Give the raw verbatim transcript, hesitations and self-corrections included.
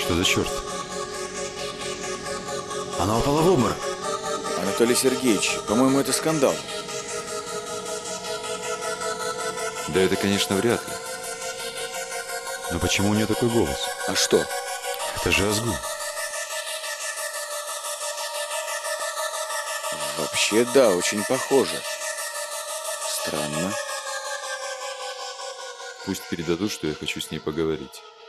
Что за черт? Она упала в обморок. Анатолий Сергеевич, по-моему, это скандал. Да это, конечно, вряд ли. Но почему у нее такой голос? А что? Это же Азгул. Вообще, да, очень похоже. Странно. Пусть передадут, что я хочу с ней поговорить.